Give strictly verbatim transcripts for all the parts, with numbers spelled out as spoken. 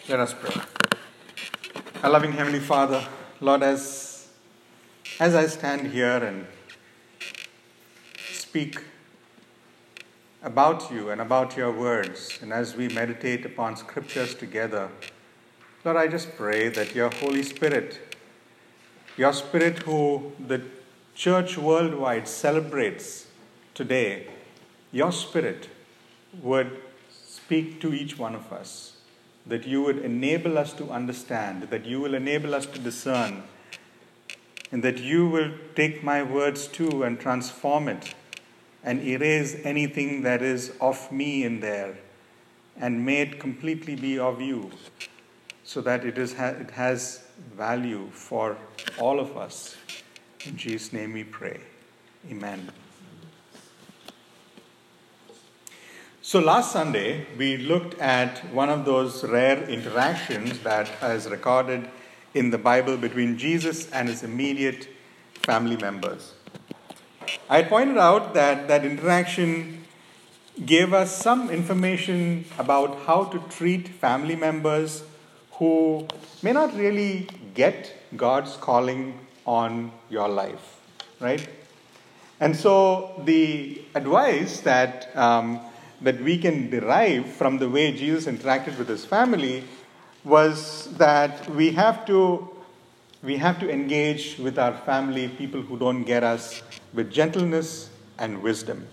Let us pray. Our loving Heavenly Father, Lord, as, as I stand here and speak about you and about your words, and as we meditate upon scriptures together, Lord, I just pray that your Holy Spirit, your Spirit who the church worldwide celebrates today, your Spirit would speak to each one of us, that you would enable us to understand, that you will enable us to discern, and that you will take my words too and transform it and erase anything that is of me in there and may it completely be of you, so that it is it has value for all of us. In Jesus' name we pray. Amen. So last Sunday, we looked at one of those rare interactions that is recorded in the Bible between Jesus and his immediate family members. I pointed out that that interaction gave us some information about how to treat family members who may not really get God's calling on your life, right? And so the advice that um, that we can derive from the way Jesus interacted with his family was that we have to we have to engage with our family, people who don't get us, with gentleness and wisdom.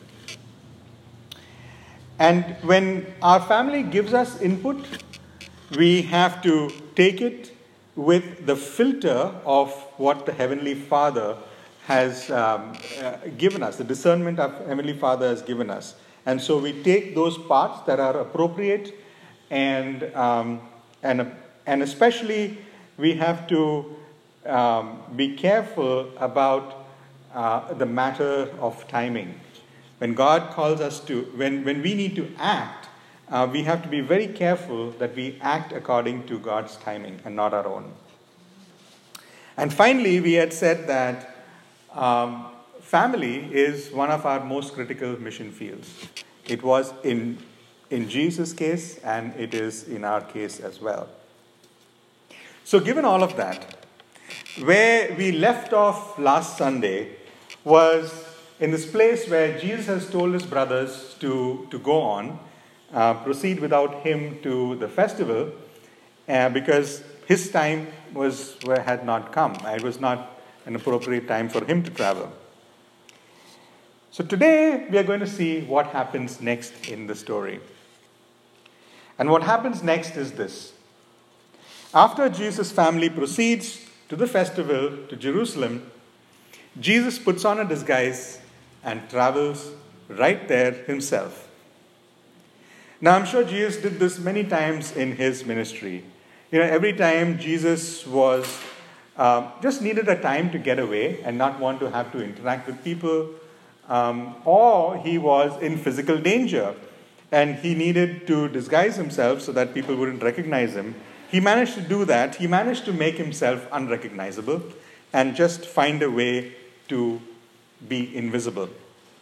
And when our family gives us input, we have to take it with the filter of what the Heavenly Father has um, uh, given us, the discernment of Heavenly Father has given us. And so we take those parts that are appropriate, and um, and and especially we have to um, be careful about uh, the matter of timing. When God calls us to, when, when we need to act, uh, we have to be very careful that we act according to God's timing and not our own. And finally, we had said that um, family is one of our most critical mission fields. It was in, in Jesus' case, and it is in our case as well. So given all of that, where we left off last Sunday was in this place where Jesus has told his brothers to, to go on, uh, proceed without him to the festival, uh, because his time was had not come. It was not an appropriate time for him to travel. So today we are going to see what happens next in the story. And what happens next is this. After Jesus' family proceeds to the festival to Jerusalem, Jesus puts on a disguise and travels right there himself. Now I'm sure Jesus did this many times in his ministry. You know, every time Jesus was uh, just needed a time to get away and not want to have to interact with people, Um, or he was in physical danger and he needed to disguise himself so that people wouldn't recognize him. He managed to do that. He managed to make himself unrecognizable and just find a way to be invisible.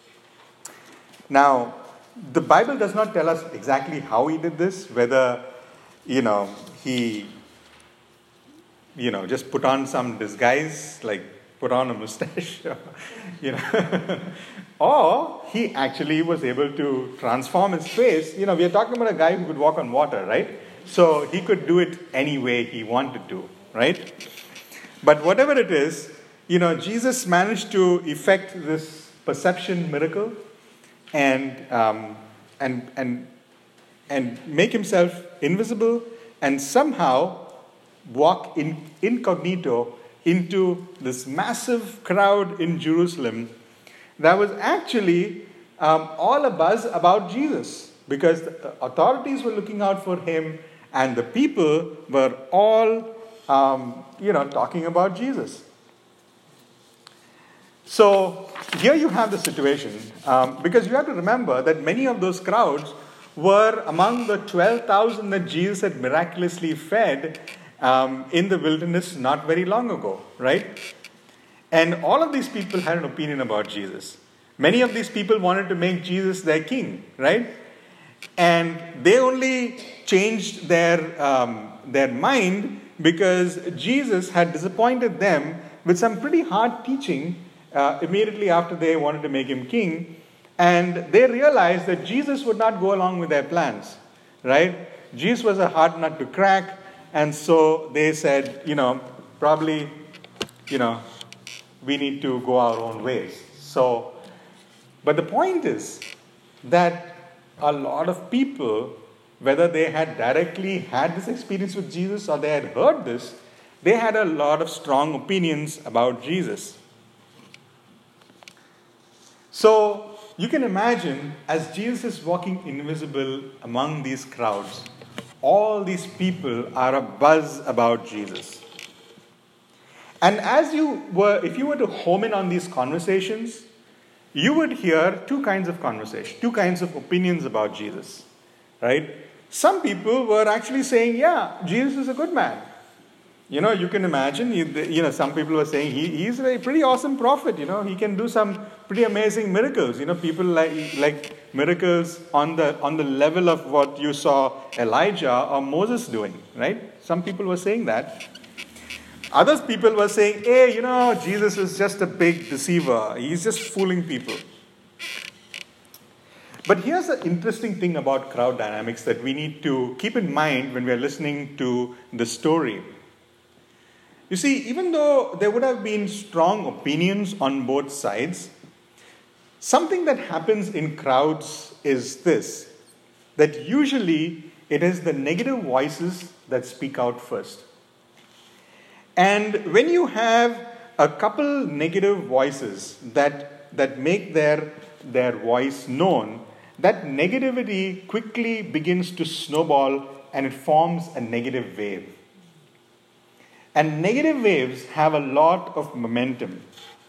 Now, the Bible does not tell us exactly how he did this, whether, you know, he, you know, just put on some disguise, like put on a mustache, you know, or he actually was able to transform his face. You know, we are talking about a guy who could walk on water, right? So he could do it any way he wanted to, right? But whatever it is, you know, Jesus managed to effect this perception miracle and um, and and and make himself invisible and somehow walk in incognito into this massive crowd in Jerusalem that was actually um, all a buzz about Jesus, because the authorities were looking out for him and the people were all, um, you know, talking about Jesus. So here you have the situation, um, because you have to remember that many of those crowds were among the twelve thousand that Jesus had miraculously fed Um, in the wilderness not very long ago, right? And all of these people had an opinion about Jesus. Many of these people wanted to make Jesus their king, right? And they only changed their, um, their mind because Jesus had disappointed them with some pretty hard teaching uh, immediately after they wanted to make him king. And they realized that Jesus would not go along with their plans, right? Jesus was a hard nut to crack. And so they said, you know, probably, you know, we need to go our own ways. So, but the point is that a lot of people, whether they had directly had this experience with Jesus or they had heard this, they had a lot of strong opinions about Jesus. So, you can imagine, as Jesus is walking invisible among these crowds, all these people are abuzz about Jesus. And as you were, if you were to home in on these conversations, you would hear two kinds of conversation, two kinds of opinions about Jesus, right? Some people were actually saying, yeah, Jesus is a good man. You know, you can imagine, you, you know, some people were saying he, he's a pretty awesome prophet, you know, he can do some pretty amazing miracles. You know, people like, like miracles on the, on the level of what you saw Elijah or Moses doing, right? Some people were saying that. Other people were saying, hey, you know, Jesus is just a big deceiver. He's just fooling people. But here's the interesting thing about crowd dynamics that we need to keep in mind when we're listening to the story. You see, even though there would have been strong opinions on both sides, something that happens in crowds is this, that usually it is the negative voices that speak out first. And when you have a couple negative voices that, that make their, their voice known, that negativity quickly begins to snowball and it forms a negative wave. And negative waves have a lot of momentum.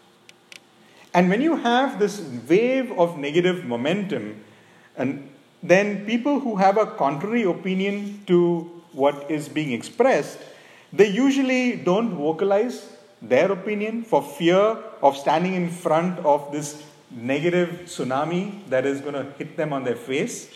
And when you have this wave of negative momentum, and then people who have a contrary opinion to what is being expressed, they usually don't vocalize their opinion for fear of standing in front of this negative tsunami that is going to hit them on their face.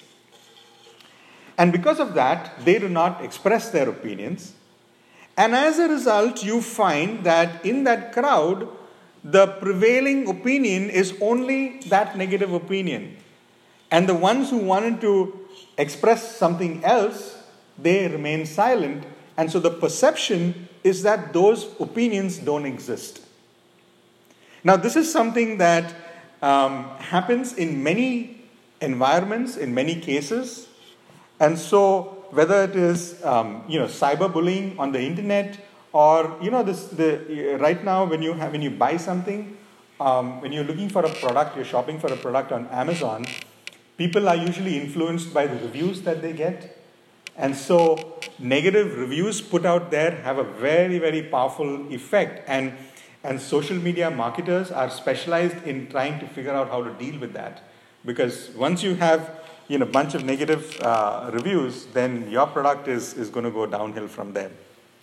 And because of that, they do not express their opinions. And as a result, you find that in that crowd, the prevailing opinion is only that negative opinion. And the ones who wanted to express something else, they remain silent. And so the perception is that those opinions don't exist. Now, this is something that um, happens in many environments, in many cases. And so whether it is, um, you know, cyberbullying on the internet, or, you know, this, the, right now when you have, when you buy something, um, when you're looking for a product, you're shopping for a product on Amazon, people are usually influenced by the reviews that they get. And so negative reviews put out there have a very, very powerful effect. And, and social media marketers are specialized in trying to figure out how to deal with that. Because once you have, you know, a bunch of negative uh, reviews, then your product is, is going to go downhill from there.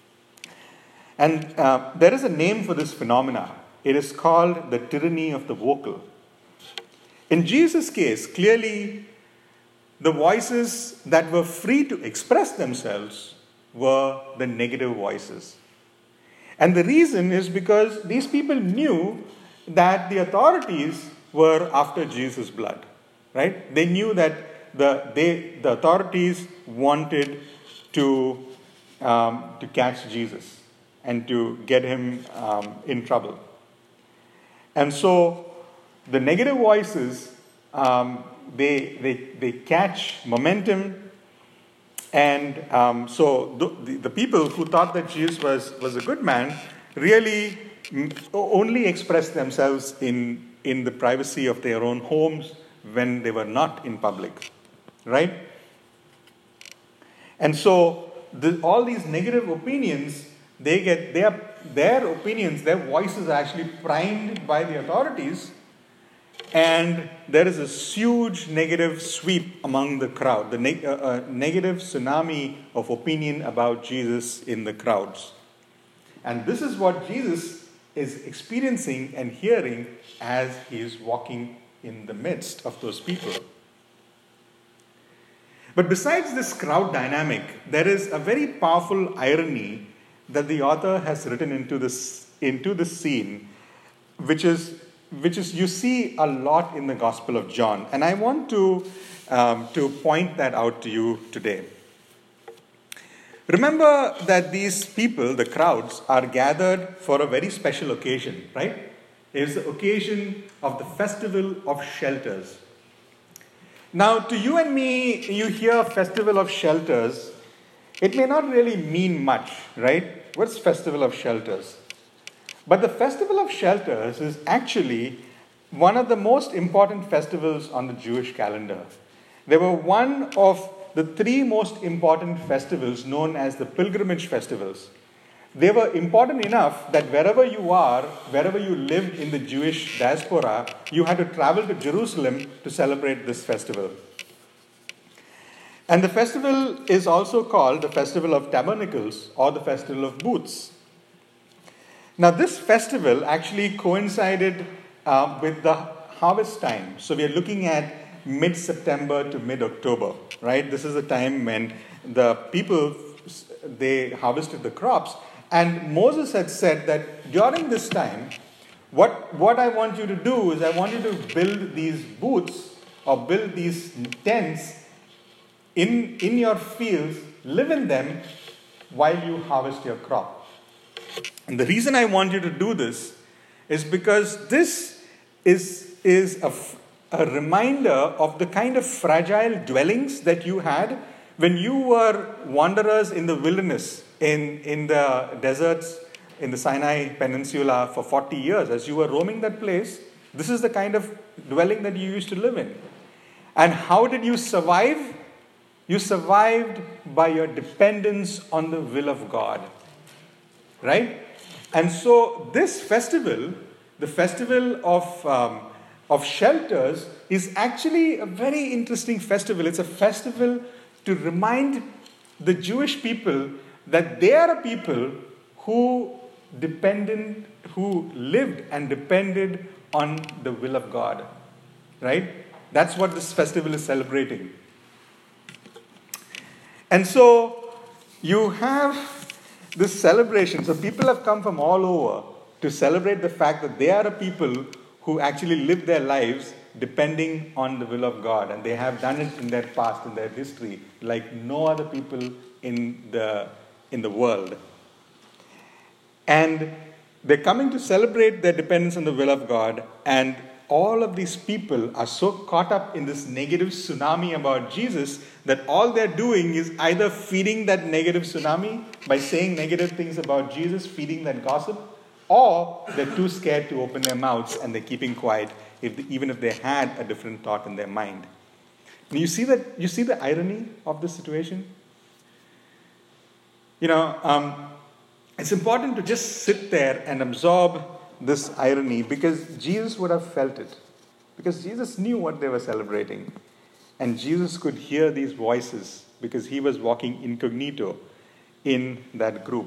And uh, there is a name for this phenomena. It is called the tyranny of the vocal. In Jesus' case, clearly, the voices that were free to express themselves were the negative voices. And the reason is because these people knew that the authorities were after Jesus' blood, right? They knew that the, they, the authorities wanted to, um, to catch Jesus and to get him um, in trouble. And so the negative voices, um, They, they, they catch momentum, and um, so the, the people who thought that Jesus was, was a good man really only expressed themselves in, in the privacy of their own homes when they were not in public, right? And so the, all these negative opinions, they get their, their opinions, their voices are actually primed by the authorities. And there is a huge negative sweep among the crowd, the neg- uh, uh, negative tsunami of opinion about Jesus in the crowds. And this is what Jesus is experiencing and hearing as he is walking in the midst of those people. But besides this crowd dynamic, there is a very powerful irony that the author has written into this, into this scene, which is, which is you see a lot in the Gospel of John. And I want to, um, to point that out to you today. Remember that these people, the crowds, are gathered for a very special occasion, right? It is the occasion of the Festival of Shelters. Now, to you and me, you hear Festival of Shelters, it may not really mean much, right? What's Festival of Shelters? But the Festival of Shelters is actually one of the most important festivals on the Jewish calendar. They were one of the three most important festivals known as the pilgrimage festivals. They were important enough that wherever you are, wherever you lived in the Jewish diaspora, you had to travel to Jerusalem to celebrate this festival. And the festival is also called the Festival of Tabernacles or the Festival of Booths. Now, this festival actually coincided uh, with the harvest time. So we are looking at mid-September to mid-October, right? This is the time when the people, they harvested the crops. And Moses had said that during this time, what, what I want you to do is I want you to build these booths or build these tents in, in your fields, live in them while you harvest your crop. And the reason I want you to do this is because this is, is a, a reminder of the kind of fragile dwellings that you had when you were wanderers in the wilderness, in, in the deserts, in the Sinai Peninsula for forty years. As you were roaming that place, this is the kind of dwelling that you used to live in. And how did you survive? You survived by your dependence on the will of God. Right? And so this festival, the festival of, um, of shelters, is actually a very interesting festival. It's a festival to remind the Jewish people that they are a people who depended, who lived and depended on the will of God. Right? That's what this festival is celebrating. And so you have this celebration. So people have come from all over to celebrate the fact that they are a people who actually live their lives depending on the will of God. And they have done it in their past, in their history, like no other people in the, in the world. And they're coming to celebrate their dependence on the will of God. And all of these people are so caught up in this negative tsunami about Jesus that all they're doing is either feeding that negative tsunami by saying negative things about Jesus, feeding that gossip, or they're too scared to open their mouths and they're keeping quiet, if they, even if they had a different thought in their mind. You see that? You see the irony of this situation? You know, um, it's important to just sit there and absorb this irony, because Jesus would have felt it. Because Jesus knew what they were celebrating. And Jesus could hear these voices because he was walking incognito in that group.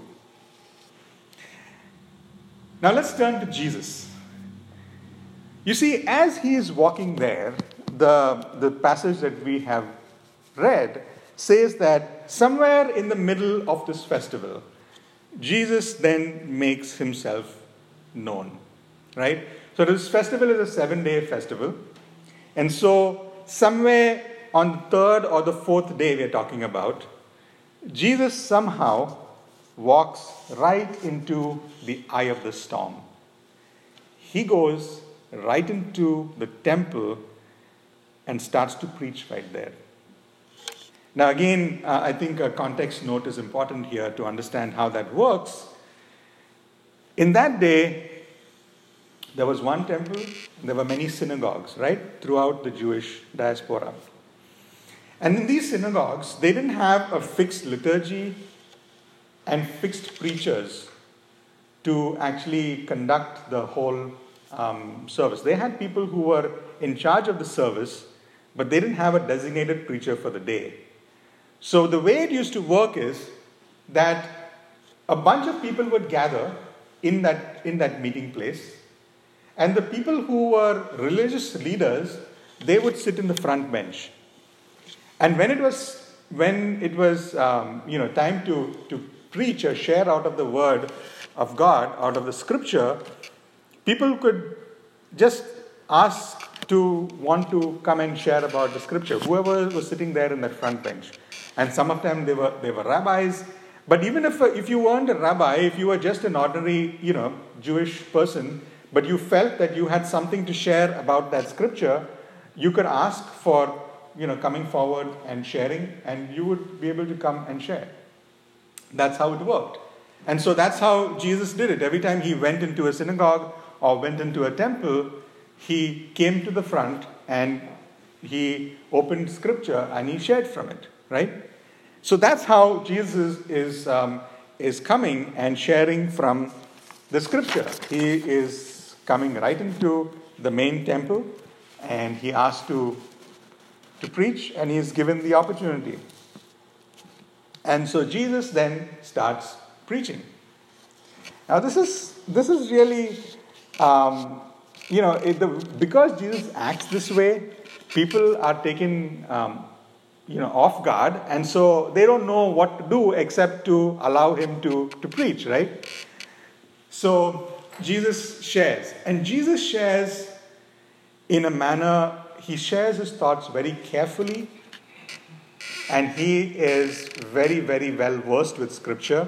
Now let's turn to Jesus. You see, as he is walking there, the, the passage that we have read says that somewhere in the middle of this festival, Jesus then makes himself known, right? So this festival is a seven-day festival. And so somewhere on the third or the fourth day we're talking about, Jesus somehow walks right into the eye of the storm. He goes right into the temple and starts to preach right there. Now again, uh, I think a context note is important here to understand how that works. In that day, there was one temple, there were many synagogues, right, throughout the Jewish diaspora. And in these synagogues, they didn't have a fixed liturgy and fixed preachers to actually conduct the whole um, service. They had people who were in charge of the service, but they didn't have a designated preacher for the day. So the way it used to work is that a bunch of people would gather in that, in that meeting place, and the people who were religious leaders, they would sit in the front bench. And when it was when it was um, you know time to, to preach or share out of the word of God, out of the scripture, people could just ask to want to come and share about the scripture. Whoever was sitting there in that front bench. And some of them, they were they were rabbis. But even if if you weren't a rabbi, if you were just an ordinary, you know, Jewish person, but you felt that you had something to share about that scripture, you could ask for, you know, coming forward and sharing, and you would be able to come and share. That's how it worked. And so that's how Jesus did it. Every time he went into a synagogue or went into a temple, he came to the front and he opened scripture and he shared from it, right? So that's how Jesus is, um, is coming and sharing from the scripture. He is coming right into the main temple and he asked to, to preach, and he is given the opportunity. And so Jesus then starts preaching. Now this is this is really, um, you know, it, the, because Jesus acts this way, people are taken, um, you know, off guard, and so they don't know what to do except to allow him to, to preach, right? So Jesus shares, and Jesus shares in a manner, he shares his thoughts very carefully, and he is very, very well versed with scripture.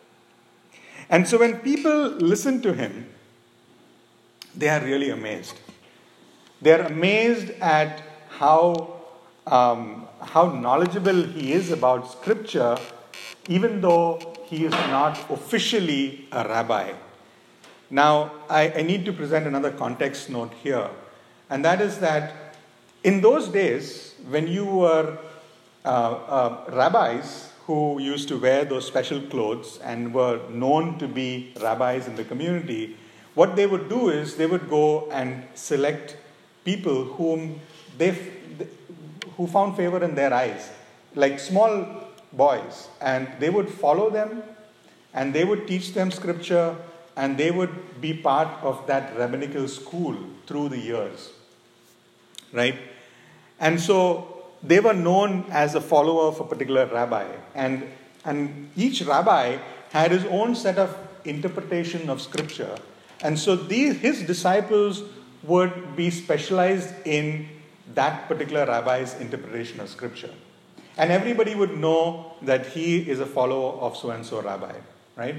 And so when people listen to him, they are really amazed. They are amazed at how, um, how knowledgeable he is about scripture, even though he is not officially a rabbi. Now, I, I need to present another context note here, and that is that in those days, when you were uh, uh, rabbis who used to wear those special clothes and were known to be rabbis in the community, what they would do is they would go and select people whom they who found favor in their eyes, like small boys, and they would follow them and they would teach them scripture, and they would be part of that rabbinical school through the years, right? And so they were known as a follower of a particular rabbi. And, and each rabbi had his own set of interpretation of scripture. And so these, his disciples would be specialized in that particular rabbi's interpretation of scripture. And everybody would know that he is a follower of so-and-so rabbi, right?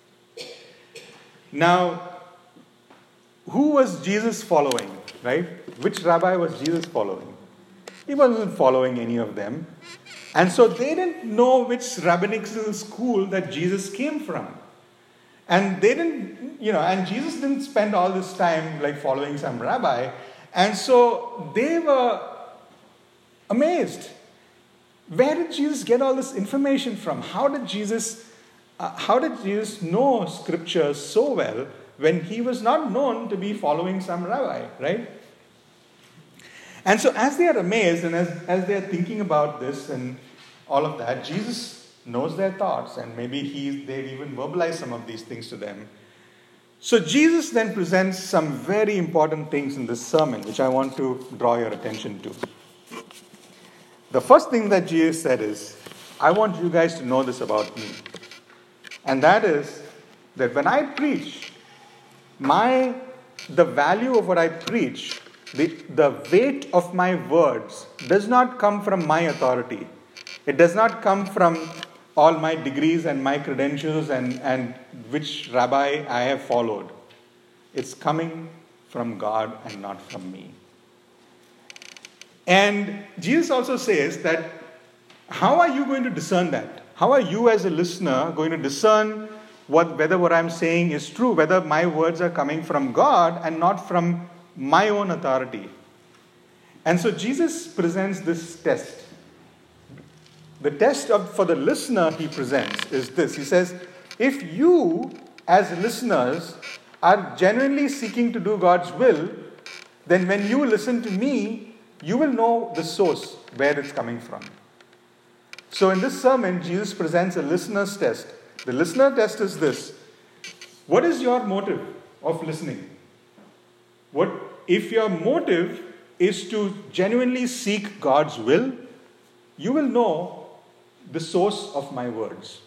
Now, who was Jesus following, right? Which rabbi was Jesus following? He wasn't following any of them. And so they didn't know which rabbinical school that Jesus came from. And they didn't, you know, and Jesus didn't spend all this time like following some rabbi. And so they were amazed. Where did Jesus get all this information from? How did Jesus, uh, how did Jesus know scripture so well when he was not known to be following some rabbi, right? And so as they are amazed and as, as they are thinking about this and all of that, Jesus knows their thoughts, and maybe he, they've even verbalized some of these things to them. So Jesus then presents some very important things in this sermon, which I want to draw your attention to. The first thing that Jesus said is, I want you guys to know this about me. And that is that when I preach, my the value of what I preach, The, the weight of my words does not come from my authority. It does not come from all my degrees and my credentials and, and which rabbi I have followed. It's coming from God and not from me. And Jesus also says that, how are you going to discern that? How are you as a listener going to discern what, whether what I'm saying is true, whether my words are coming from God and not from my own authority? And so Jesus presents this test. The test of, for the listener he presents is this. He says, if you as listeners are genuinely seeking to do God's will, then when you listen to me, you will know the source, where it's coming from. So in this sermon, Jesus presents a listener's test. The listener test is this. What is your motive of listening? What if your motive is to genuinely seek God's will, you will know the source of my words.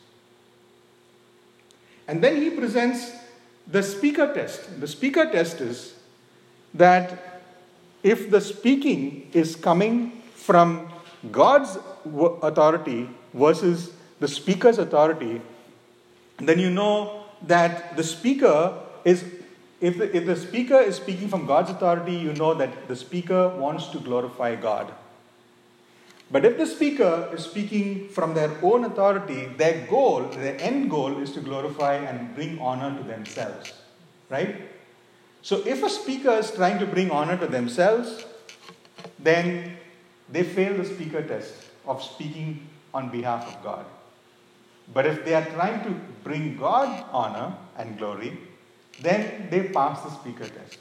And then he presents the speaker test. The speaker test is that if the speaking is coming from God's authority versus the speaker's authority, then you know that the speaker is, if the, if the speaker is speaking from God's authority, you know that the speaker wants to glorify God. But if the speaker is speaking from their own authority, their goal, their end goal is to glorify and bring honor to themselves. Right? So if a speaker is trying to bring honor to themselves, then they fail the speaker test of speaking on behalf of God. But if they are trying to bring God honor and glory, then they pass the speaker test.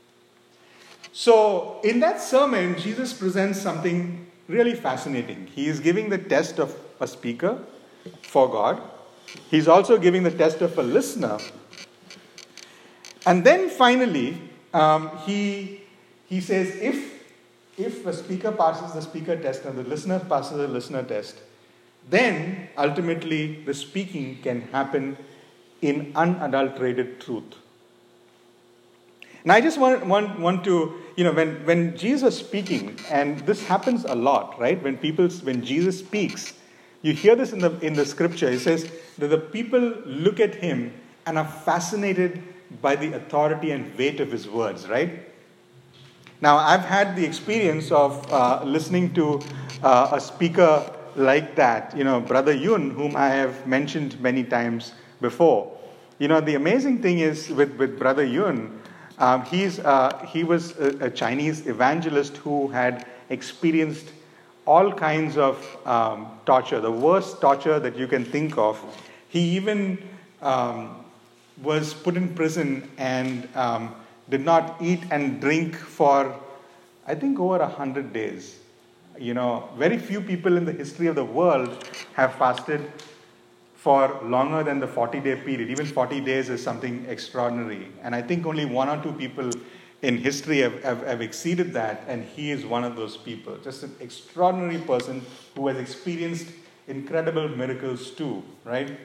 So in that sermon, Jesus presents something really fascinating. He is giving the test of a speaker for God. He's also giving the test of a listener. And then finally, um, he, he says, if, if a speaker passes the speaker test and the listener passes the listener test, then ultimately the speaking can happen in unadulterated truth. Now I just want, want, want to, you know, when, when Jesus is speaking, and this happens a lot, right? When people, when Jesus speaks, you hear this in the, in the scripture. It says that the people look at him and are fascinated by the authority and weight of his words, right? Now, I've had the experience of uh, listening to uh, a speaker like that, you know, Brother Yun, whom I have mentioned many times before. You know, the amazing thing is with, with Brother Yun, um, he's, uh, he was a, a Chinese evangelist who had experienced all kinds of um, torture, the worst torture that you can think of. He even um, was put in prison and um, did not eat and drink for, I think, over a hundred days. You know, very few people in the history of the world have fasted for longer than the forty-day period. Even forty days is something extraordinary. And I think only one or two people in history have, have, have exceeded that, and he is one of those people. Just an extraordinary person who has experienced incredible miracles too, right?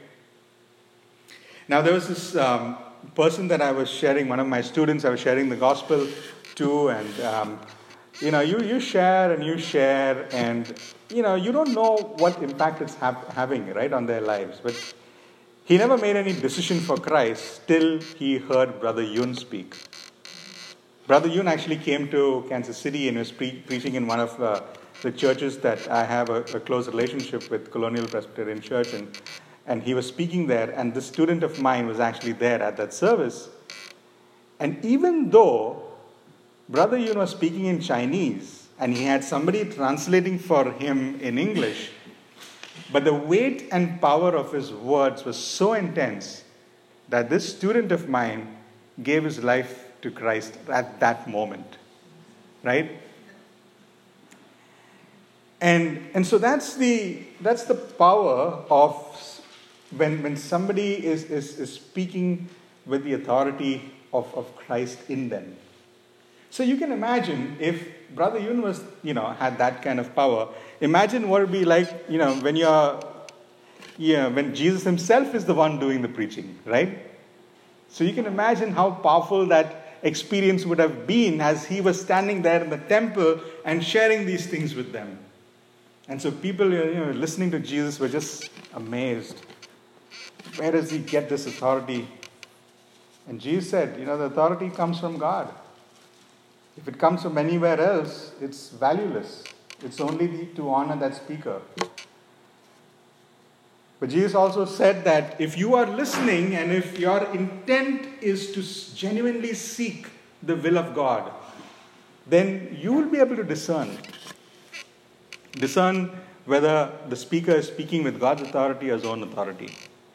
Now, there was this um, person that I was sharing, one of my students, I was sharing the gospel to, and, um, you know, you, you share and you share, and, you know, you don't know what impact it's ha- having, right, on their lives. But he never made any decision for Christ till he heard Brother Yun speak. Brother Yun actually came to Kansas City and was pre- preaching in one of uh, the churches that I have a, a close relationship with, Colonial Presbyterian Church, and And he was speaking there, and this student of mine was actually there at that service. And even though Brother Yun was speaking in Chinese, and he had somebody translating for him in English, but the weight and power of his words was so intense that this student of mine gave his life to Christ at that moment. Right? And, and so that's the, that's the power of When, when somebody is, is, is speaking with the authority of, of Christ in them. So you can imagine if Brother Yun was, you know, had that kind of power. Imagine what it would be like, you know, when you're, yeah, when Jesus himself is the one doing the preaching, right? So you can imagine how powerful that experience would have been as he was standing there in the temple and sharing these things with them. And so people, you know, listening to Jesus were just amazed. Where does he get this authority? And Jesus said, you know, the authority comes from God. If it comes from anywhere else, it's valueless. It's only to honor that speaker. But Jesus also said that if you are listening and if your intent is to genuinely seek the will of God, then you will be able to discern. Discern whether the speaker is speaking with God's authority or his own authority.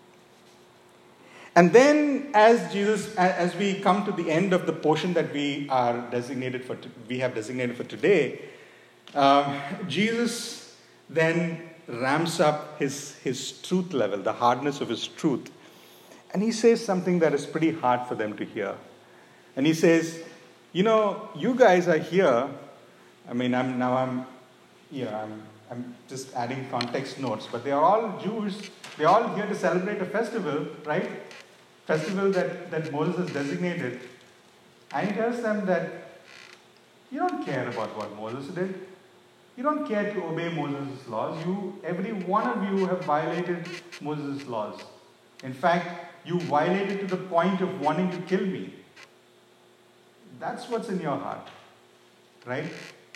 And then, as Jesus, as we come to the end of the portion that we are designated for, we have designated for today, um, Jesus then ramps up his his truth level, the hardness of his truth, and he says something that is pretty hard for them to hear. And he says, "You know, you guys are here. I mean, I'm now I'm, you know, I'm I'm just adding context notes, but they are all Jews. They're all here to celebrate a festival, right? Festival that, that Moses has designated. And he tells them that you don't care about what Moses did. You don't care to obey Moses' laws. You, every one of you have violated Moses' laws. In fact, you violated to the point of wanting to kill me. That's what's in your heart, right?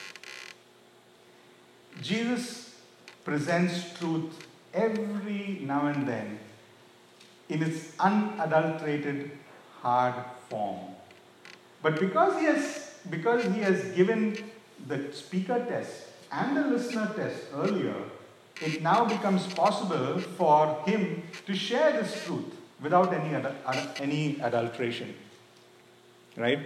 Jesus presents truth every now and then in its unadulterated, hard form. But because he has, because he has given the speaker test and the listener test earlier, it now becomes possible for him to share this truth without any, adu- any adulteration. Right?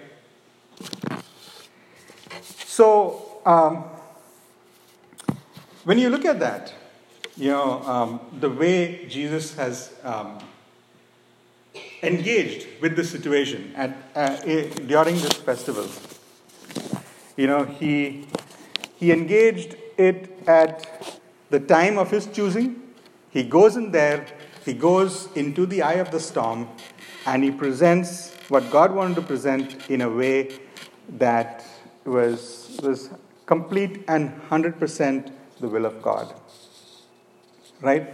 So, um, when you look at that, you know, um, the way Jesus has um, engaged with the situation at, uh, during this festival, you know, he, he engaged it at the time of his choosing. He goes in there, he goes into the eye of the storm, and he presents what God wanted to present in a way that was, was complete and one hundred percent the will of God. Right?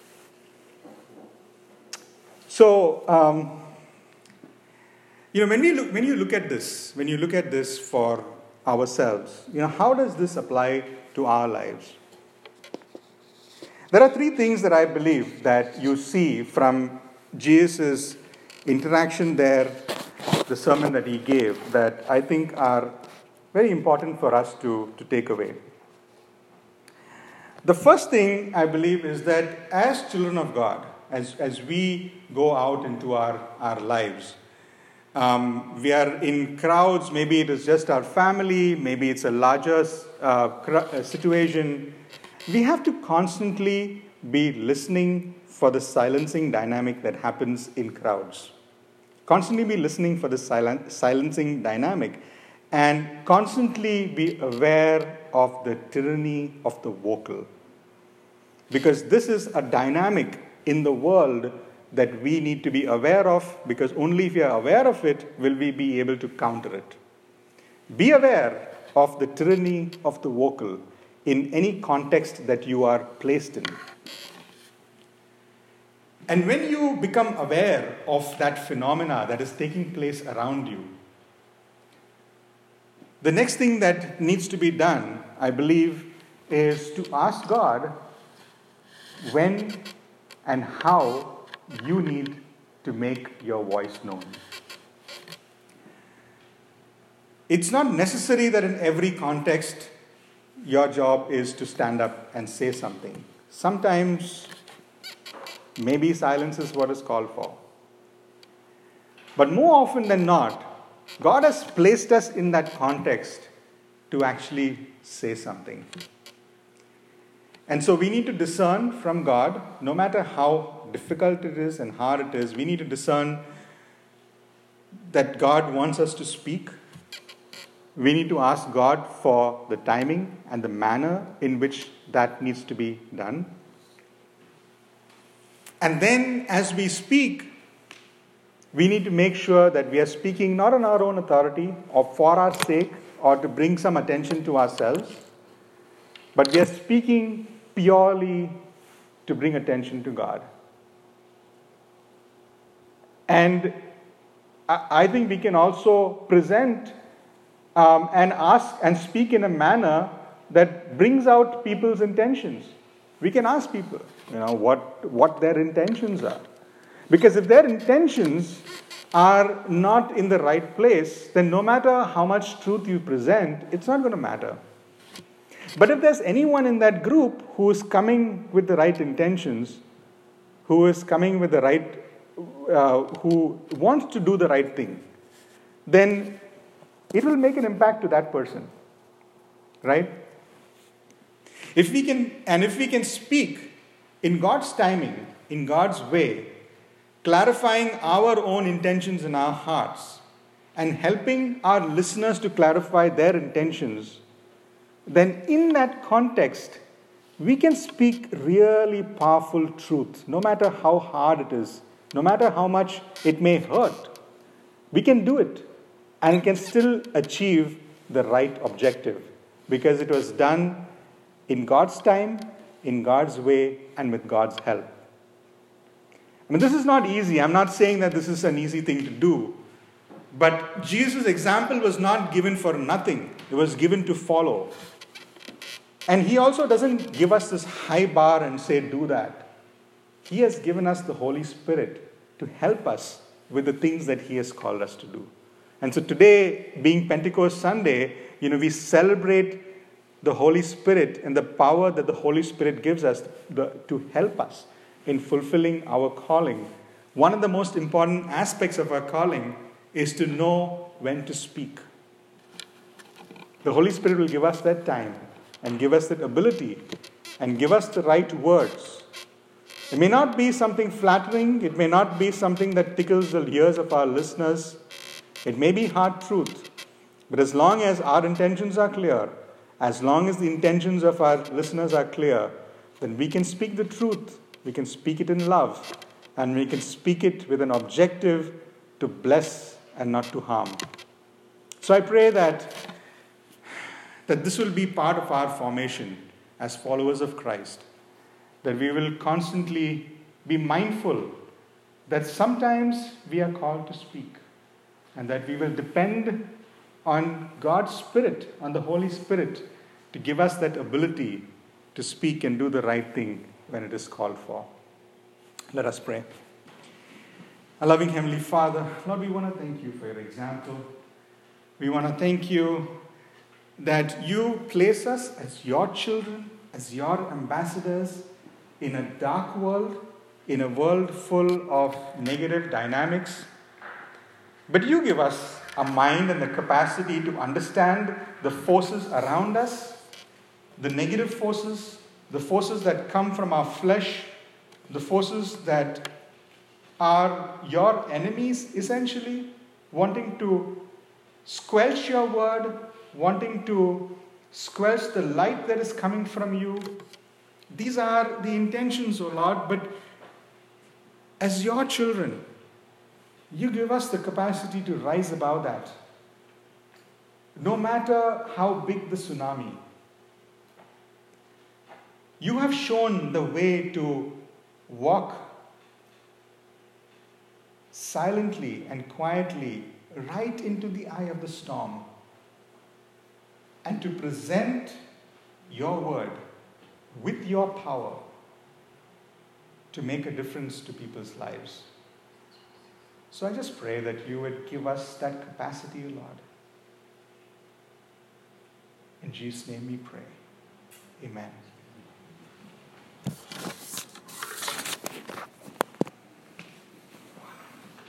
So, um, you know, when we look, when you look at this, when you look at this for ourselves, you know, how does this apply to our lives? There are three things that I believe that you see from Jesus' interaction there, the sermon that he gave, that I think are very important for us to, to take away. The first thing I believe is that as children of God, as, as we go out into our, our lives, um, we are in crowds, maybe it is just our family, maybe it's a larger uh, cr- situation. We have to constantly be listening for the silencing dynamic that happens in crowds. Constantly be listening for the silen- silencing dynamic and constantly be aware of the tyranny of the vocal. Because this is a dynamic in the world that we need to be aware of, because only if we are aware of it will we be able to counter it. Be aware of the tyranny of the vocal in any context that you are placed in. And when you become aware of that phenomena that is taking place around you, the next thing that needs to be done, I believe, is to ask God when and how you need to make your voice known. It's not necessary that in every context your job is to stand up and say something. Sometimes maybe silence is what is called for. But more often than not, God has placed us in that context to actually say something. And so we need to discern from God, no matter how difficult it is and hard it is, we need to discern that God wants us to speak. We need to ask God for the timing and the manner in which that needs to be done. And then as we speak, we need to make sure that we are speaking not on our own authority or for our sake or to bring some attention to ourselves, but we are speaking purely to bring attention to God. And I think we can also present um, and ask and speak in a manner that brings out people's intentions. We can ask people, you know, what, what their intentions are. Because if their intentions are not in the right place, then no matter how much truth you present, it's not going to matter. But if there's anyone in that group who is coming with the right intentions, who is coming with the right, uh, who wants to do the right thing, then it will make an impact to that person, right? If we can, and if we can speak in God's timing, in God's way, clarifying our own intentions in our hearts, and helping our listeners to clarify their intentions, then in that context, we can speak really powerful truth, no matter how hard it is, no matter how much it may hurt. We can do it, and it can still achieve the right objective, because it was done in God's time, in God's way, and with God's help. I mean, this is not easy. I'm not saying that this is an easy thing to do. But Jesus' example was not given for nothing. It was given to follow. And he also doesn't give us this high bar and say, do that. He has given us the Holy Spirit to help us with the things that he has called us to do. And so today, being Pentecost Sunday, you know, we celebrate the Holy Spirit and the power that the Holy Spirit gives us to help us in fulfilling our calling. One of the most important aspects of our calling is to know when to speak. The Holy Spirit will give us that time and give us that ability and give us the right words. It may not be something flattering. It may not be something that tickles the ears of our listeners. It may be hard truth. But as long as our intentions are clear, as long as the intentions of our listeners are clear, then we can speak the truth. We can speak it in love. And we can speak it with an objective to bless and not to harm. So I pray that, that this will be part of our formation as followers of Christ. That we will constantly be mindful that sometimes we are called to speak. And that we will depend on God's Spirit, on the Holy Spirit, to give us that ability to speak and do the right thing when it is called for. Let us pray. Our loving Heavenly Father, Lord, we want to thank you for your example. We want to thank you that you place us as your children, as your ambassadors in a dark world, in a world full of negative dynamics. But you give us a mind and the capacity to understand the forces around us, the negative forces, the forces that come from our flesh, the forces that are your enemies, essentially, wanting to squelch your word, wanting to squelch the light that is coming from you. These are the intentions, O Lord, but as your children, you give us the capacity to rise above that. No matter how big the tsunami, you have shown the way to walk silently and quietly right into the eye of the storm and to present your word with your power to make a difference to people's lives. So I just pray that you would give us that capacity, Lord. In Jesus' name we pray. Amen.